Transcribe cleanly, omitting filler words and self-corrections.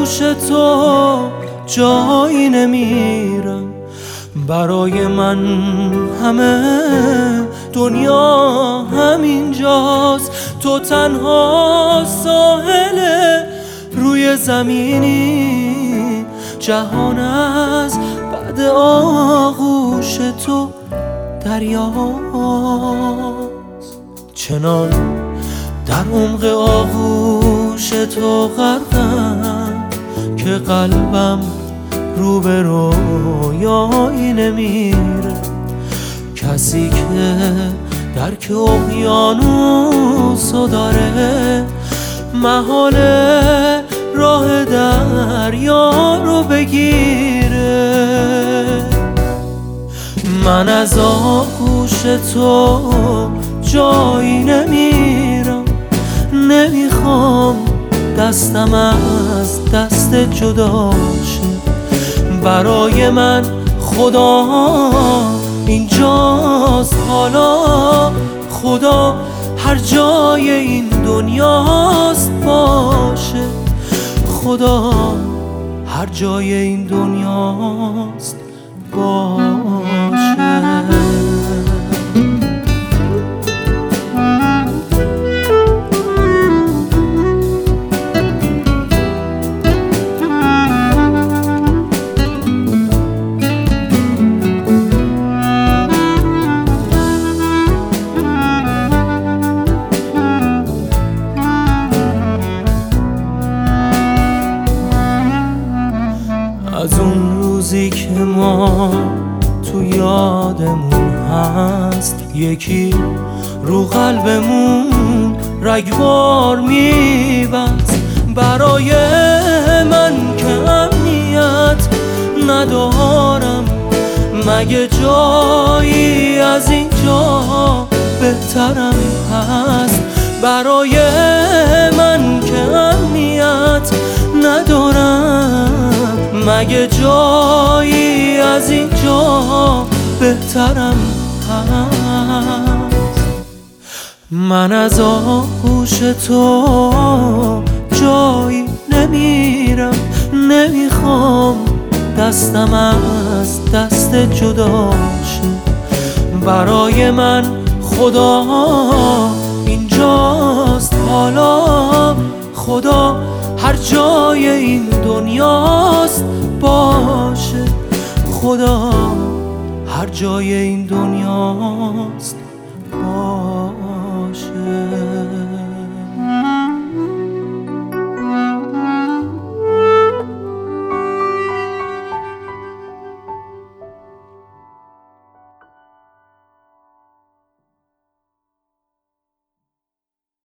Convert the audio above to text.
آغوش تو جایی نمیرم. برای من همه دنیا همینجاست. تو تنها ساحل روی زمینی، جهان از بعد آغوش تو دریاست. چنان در عمق آغوش تو غرقم که قلبم رو به رویایی نمیره. کسی که درک اقیانوسو داره، محاله راه دریا رو بگیره. من از آغوش تو جایی نمیرم، نمیخوام دستم از دست جدا شه. برای من خدا اینجاست حالا، خدا هر جای این دنیاست باشه. خدا هر جای این دنیاست باشه. از اون روزی که ما تو یادمون هست، یکی رو قلبمون رگبار میبست. برای من که امنیت ندارم، مگه جایی از اینجا بهترم هست؟ برای من که امنیت ندارم، مگه جایی از اینجا بهترم هست؟ من از آغوش تو جایی نمیرم، نمیخوام دستم از دست جدا شه. برای من خدا اینجاست حالا، خدا هر جای این دنیاست باشه. خدا هر جای این دنیاست باشه.